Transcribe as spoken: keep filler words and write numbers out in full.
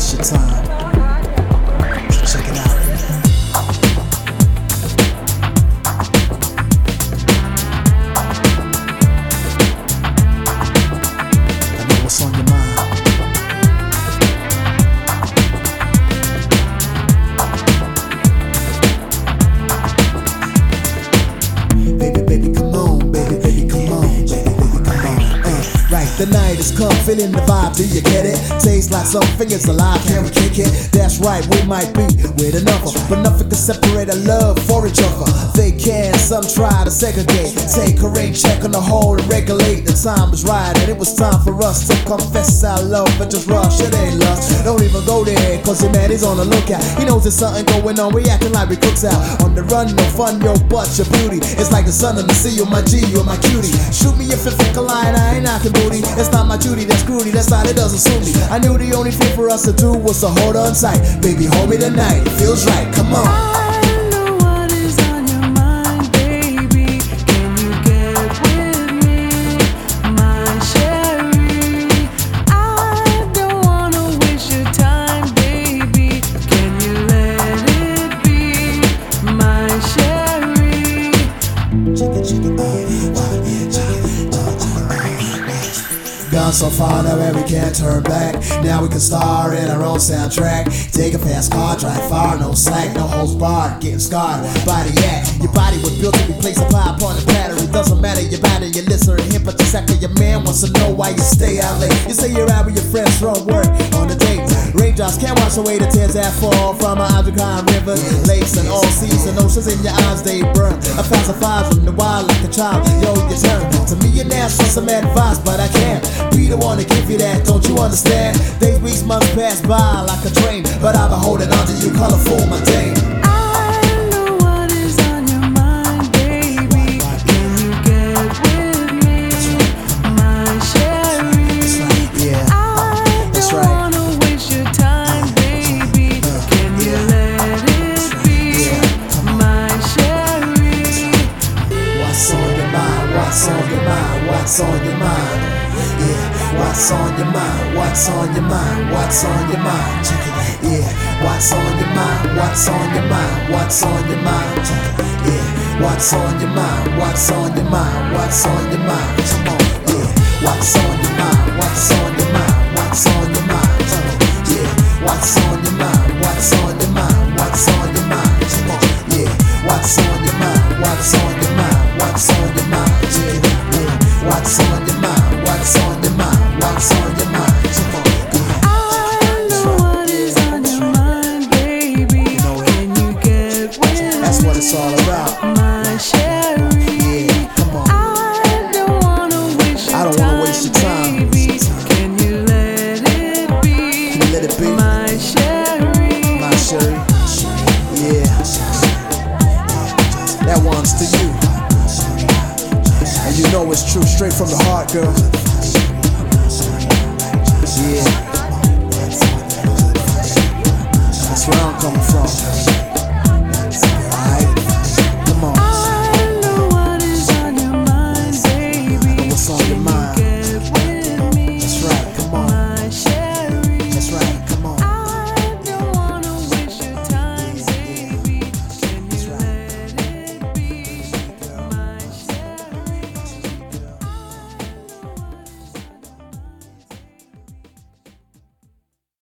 waste your time. Check it out. I know what's on your mind. The night has come, feeling the vibe, do you get it? Tastes like something is alive, can we kick it? That's right, we might be with another, but nothing can separate our love for each other. They can, some try to segregate. Take a rain check on the whole and regulate. The time was right and it was time for us to confess our love, but just rush, it ain't lust. Don't even go there, cause your man is on the lookout. He knows there's something going on, we acting like we cooks out. On the run, no fun, yo, but your beauty. It's like the sun on the sea, you're my G, you're my cutie. Shoot me if it fake a line, I ain't knocking booty. It's not my duty, that's groovy, that's not, it doesn't suit me. I knew the only thing for us to do was to hold on tight. Baby, hold me tonight, it feels right, come on. Gone so far now where we can't turn back. Now we can star in our own soundtrack. Take a fast car, drive far, no slack, no holds barred. Getting scarred, body act. Your body was built to be placed upon upon the platter. It doesn't matter your body, your listener and him, but the second your man wants to know why you stay out late. You say you're out with your friends from work on a date. Raindrops can't wash away the tears that fall from our Adricon River, lakes and all seas and oceans. In your eyes they burn. A thousand fires from the wild like a child. Yo, you turn to me and ask for some advice, but I can't be the one to give you that, don't you understand? Days, weeks, months pass by like a train, but I've been holding on to you, colorful, my dame. I know what is on your mind, baby. Can you get with me, my Sherry? Yeah, I that's don't right. wanna waste your time, baby. Can you let it be, my Sherry? What's on your mind? What's on your mind? What's on your mind? Yeah, what's on your mind? What's on your mind? What's on your mind? Check it. Yeah, what's on your mind? What's on your mind? What's on your mind? Check it. Yeah, what's on your mind? What's on your mind? What's on your mind? Come on. Yeah, what's on your mind? What's on your mind? What's on your mind? Come on. Yeah, what's on your mind? What's on your mind? What's on your mind? Come on. Yeah, what's on your mind? What's on your mind? What's on your mind? Yeah, yeah, what's on your mind? What's on your mind? What's on your mind? Come on. I know what is on your mind, baby. Can you get with me? That's what it's all about. My Sherry. Yeah, come on. I don't wanna waste your I don't wanna waste your time. baby. Can you let it be? Can you let it be? My Sherry. My Sherry. Yeah. That one's to you. And you know it's true, straight from the heart, girl. Yeah. That's where I'm coming from.